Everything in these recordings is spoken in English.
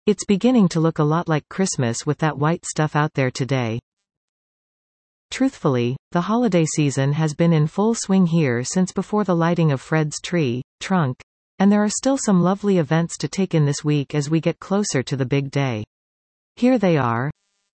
It's beginning to look a lot like Christmas with that white stuff out there today. Truthfully, the holiday season has been in full swing here since before the lighting of Fred's tree, trunk, and there are still some lovely events to take in this week as we get closer to the big day. Here they are.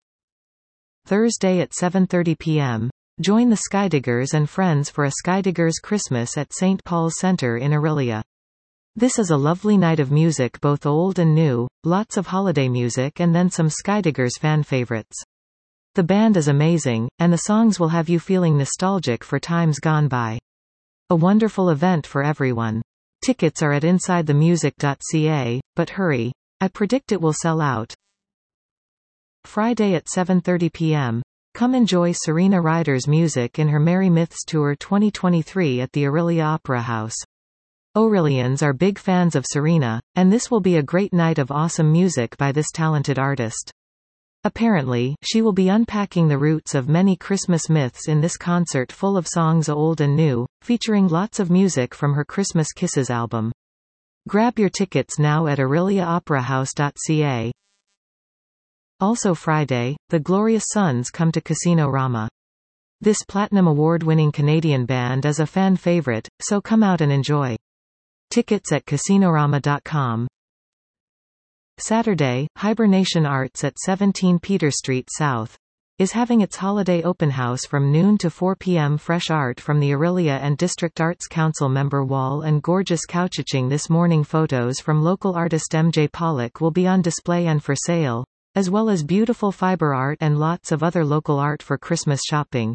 Thursday at 7:30 p.m. Join the Skydiggers and friends for a Skydiggers Christmas at St. Paul's Center in Orillia. This is a lovely night of music, both old and new, lots of holiday music and then some Skydiggers fan favorites. The band is amazing, and the songs will have you feeling nostalgic for times gone by. A wonderful event for everyone. Tickets are at insidethemusic.ca, but hurry. I predict it will sell out. Friday at 7:30 p.m. Come enjoy Serena Ryder's music in her Merry Myths Tour 2023 at the Orillia Opera House. Orillians are big fans of Serena, and this will be a great night of awesome music by this talented artist. Apparently, she will be unpacking the roots of many Christmas myths in this concert full of songs old and new, featuring lots of music from her Christmas Kisses album. Grab your tickets now at orilliaoperahouse.ca. Also Friday, the Glorious Sons come to Casino Rama. This Platinum Award-winning Canadian band is a fan favorite, so come out and enjoy. Tickets at casinorama.com. Saturday, Hibernation Arts at 17 Peter Street South is having its holiday open house from noon to 4 p.m. Fresh art from the Orillia and District Arts Council member wall and gorgeous couching this morning. Photos from local artist MJ Pollock will be on display and for sale, as well as beautiful fiber art and lots of other local art for Christmas shopping.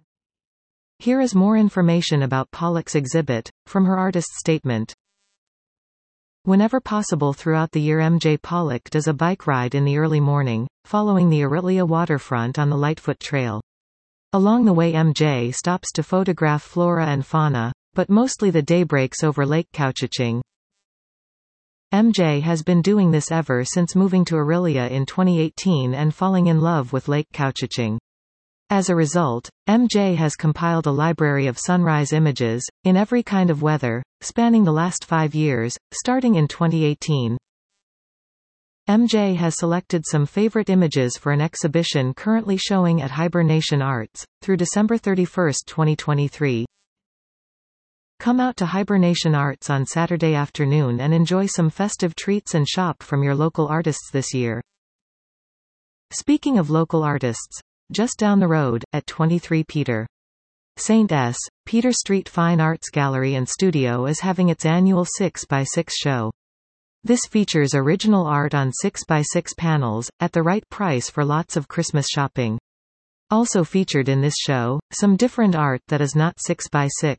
Here is more information about Pollock's exhibit, from her artist's statement. Whenever possible throughout the year, MJ Pollock does a bike ride in the early morning, following the Orillia waterfront on the Lightfoot Trail. Along the way MJ stops to photograph flora and fauna, but mostly the day breaks over Lake Couchiching. MJ has been doing this ever since moving to Orillia in 2018 and falling in love with Lake Couchiching. As a result, MJ has compiled a library of sunrise images, in every kind of weather, spanning the last 5 years, starting in 2018. MJ has selected some favorite images for an exhibition currently showing at Hibernation Arts, through December 31, 2023. Come out to Hibernation Arts on Saturday afternoon and enjoy some festive treats and shop from your local artists this year. Speaking of local artists, just down the road, at 23 Peter St. S. Peter Street Fine Arts Gallery and Studio is having its annual 6x6 show. This features original art on 6x6 panels, at the right price for lots of Christmas shopping. Also featured in this show, some different art that is not 6x6.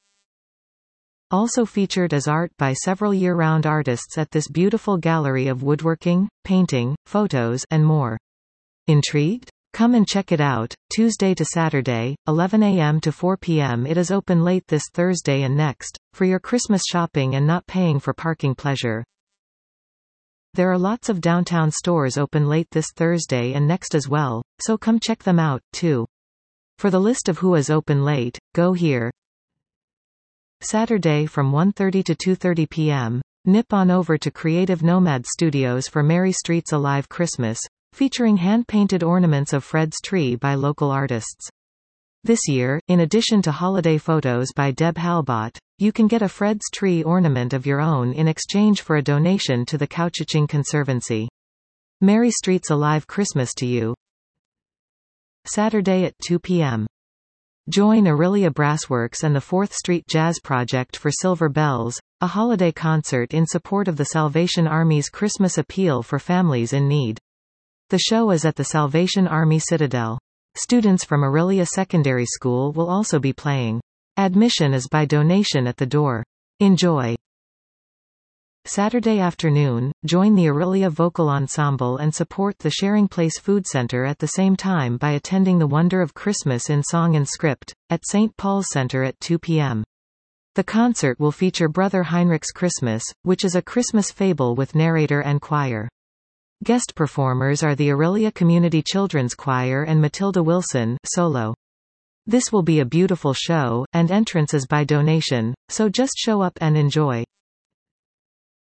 Also featured is art by several year-round artists at this beautiful gallery of woodworking, painting, photos, and more. Intrigued? Come and check it out. Tuesday to Saturday, 11 a.m. to 4 p.m. It is open late this Thursday and next, for your Christmas shopping and not paying for parking pleasure. There are lots of downtown stores open late this Thursday and next as well, so come check them out, too. For the list of who is open late, go here. Saturday from 1:30 to 2:30 p.m. Nip on over to Creative Nomad Studios for Merry Streets Alive Christmas, featuring hand-painted ornaments of Fred's tree by local artists. This year, in addition to holiday photos by Deb Halbot, you can get a Fred's tree ornament of your own in exchange for a donation to the Couchiching Conservancy. Merry Streets Alive Christmas to you. Saturday at 2 p.m. Join Orillia Brassworks and the 4th Street Jazz Project for Silver Bells, a holiday concert in support of the Salvation Army's Christmas appeal for families in need. The show is at the Salvation Army Citadel. Students from Orillia Secondary School will also be playing. Admission is by donation at the door. Enjoy. Saturday afternoon, join the Orillia Vocal Ensemble and support the Sharing Place Food Center at the same time by attending The Wonder of Christmas in Song and Script, at St. Paul's Center at 2 p.m. The concert will feature Brother Heinrich's Christmas, which is a Christmas fable with narrator and choir. Guest performers are the Orillia Community Children's Choir and Matilda Wilson, solo. This will be a beautiful show, and entrance is by donation, so just show up and enjoy.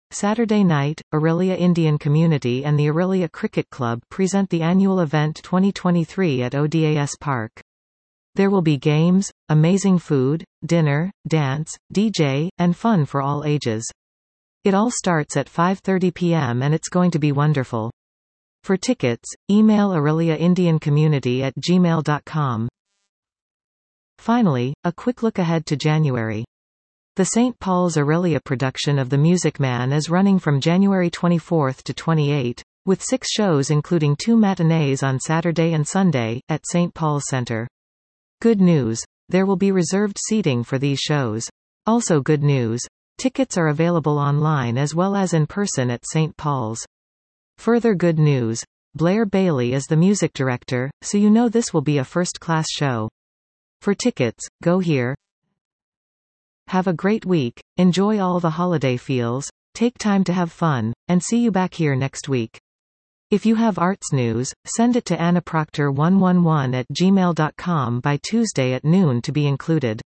Saturday night, Aurelia Indian Community and the Aurelia Cricket Club present the annual event 2023 at ODAS Park. There will be games, amazing food, dinner, dance, DJ, and fun for all ages. It all starts at 5:30 p.m. and it's going to be wonderful. For tickets, email aureliaindiancommunity@gmail.com. Finally, a quick look ahead to January. The St. Paul's Aurelia production of The Music Man is running from January 24 to 28, with 6 shows including 2 matinees on Saturday and Sunday, at St. Paul's Center. Good news. There will be reserved seating for these shows. Also good news. Tickets are available online as well as in person at St. Paul's. Further good news. Blair Bailey is the music director, so you know this will be a first-class show. For tickets, go here. Have a great week, enjoy all the holiday feels, take time to have fun, and see you back here next week. If you have arts news, send it to annaproctor111@gmail.com by Tuesday at noon to be included.